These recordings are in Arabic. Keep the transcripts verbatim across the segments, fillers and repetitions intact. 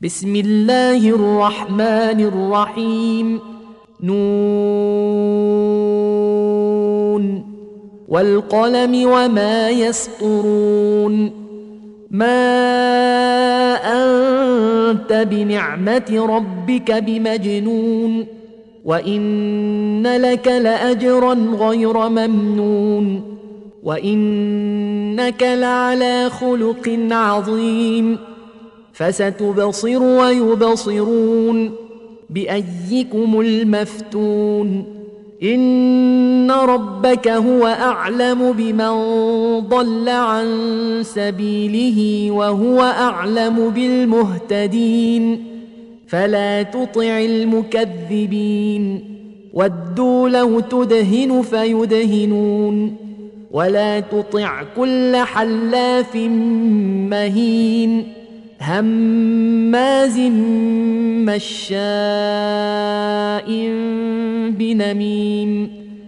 بسم الله الرحمن الرحيم. نون والقلم وما يسطرون. ما أنت بنعمة ربك بمجنون، وإن لك لأجرا غير ممنون، وإنك لعلى خلق عظيم. فستبصر ويبصرون بأيكم المفتون. إن ربك هو أعلم بمن ضل عن سبيله وهو أعلم بالمهتدين. فلا تطع المكذبين. ودوا لو تدهن فيدهنون. ولا تطع كل حلاف مهين هماز مشاء بنميم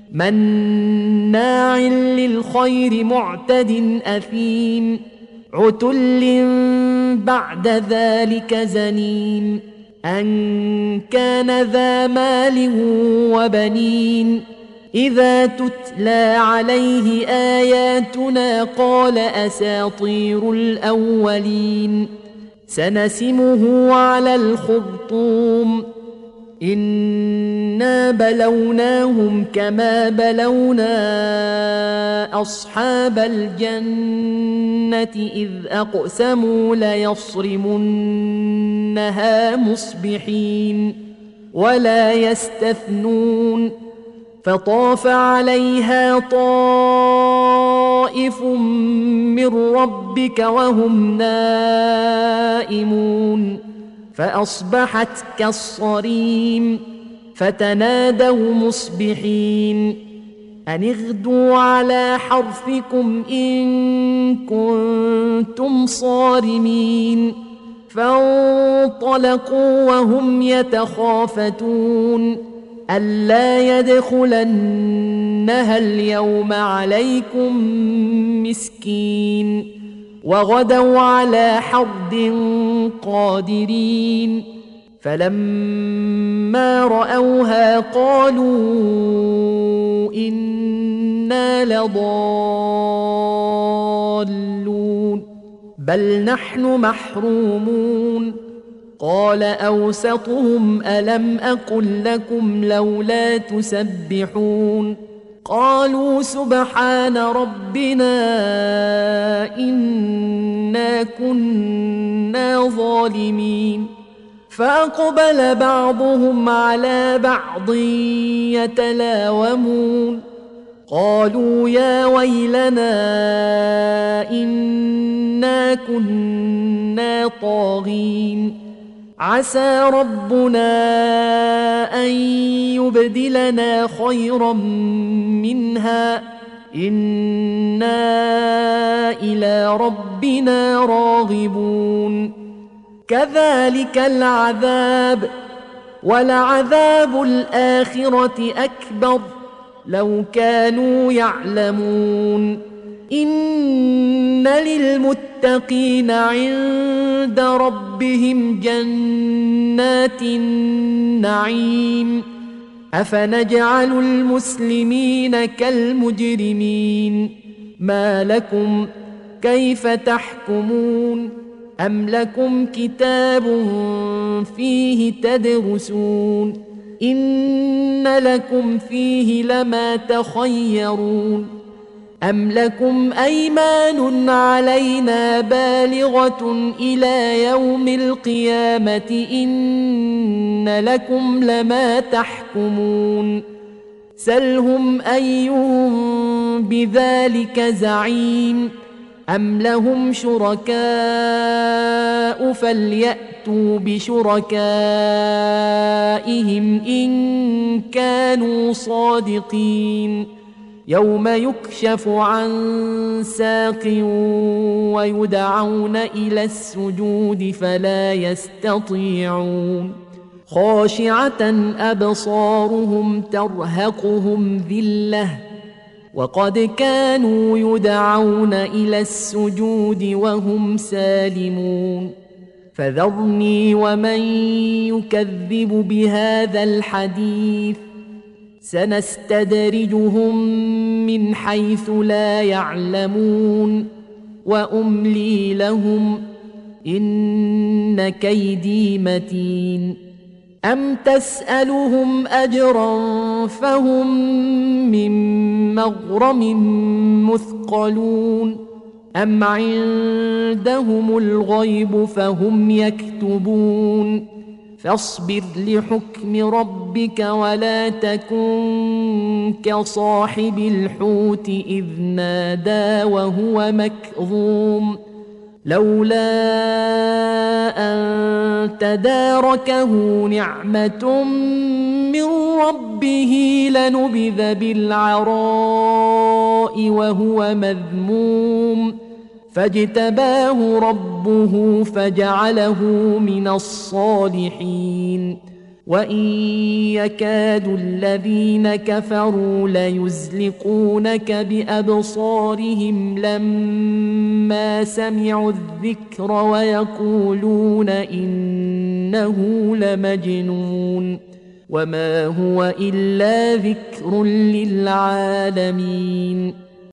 مناع للخير معتد أثيم عتل بعد ذلك زنيم أن كان ذا مال وبنين. إذا تتلى عليه آياتنا قال أساطير الأولين. سنسمه على الخرطوم. إنا بلوناهم كما بلونا أصحاب الجنة إذ أقسموا ليصرمنها مصبحين ولا يستثنون. فطاف عليها طائف من ربك وهم نائمون فأصبحت كالصريم. فتنادوا مصبحين أن اغدوا على حرثكم إن كنتم صارمين. فانطلقوا وهم يتخافتون ألا يدخلنها اليوم عليكم مسكين. وغدوا على حرد قادرين. فلما رأوها قالوا إنا لضالون بل نحن محرومون. قال أوسطهم ألم أقل لكم لولا تسبحون. قالوا سبحان ربنا إنا كنا ظالمين. فأقبل بعضهم على بعض يتلاومون قالوا يا ويلنا إنا كنا طاغين. عسى ربنا أن يبدلنا خيرا منها إنا إلى ربنا راغبون. كذلك العذاب ولعذاب الآخرة أكبر لو كانوا يعلمون. إن للمتقين عند ربهم جنات النعيم. أفنجعل المسلمين كالمجرمين ما لكم كيف تحكمون. أم لكم كتاب فيه تدرسون إن لكم فيه لما تخيرون. أم لكم أيمان علينا بالغة إلى يوم القيامة إن لكم لما تحكمون. سلهم أيهم بذلك زعيم. أم لهم شركاء فليأتوا بشركائهم إن كانوا صادقين. يوم يكشف عن ساق ويدعون إلى السجود فلا يستطيعون. خاشعة أبصارهم ترهقهم ذلة وقد كانوا يدعون إلى السجود وهم سالمون. فذرني ومن يكذب بهذا الحديث سنستدرجهم من حيث لا يعلمون وأملي لهم إن كيدي متين أم تسألهم أجرا فهم من مغرم مثقلون أم عندهم الغيب فهم يكتبون فاصبر لحكم ربك ولا تكن كصاحب الحوت إذ نادى وهو مكظوم لولا أن تداركه نعمة من ربه لنبذ بالعراء وهو مذموم فاجتباه ربه فجعله من الصالحين وإن يكاد الذين كفروا ليزلقونك بأبصارهم لما سمعوا الذكر ويقولون إنه لمجنون وما هو إلا ذكر للعالمين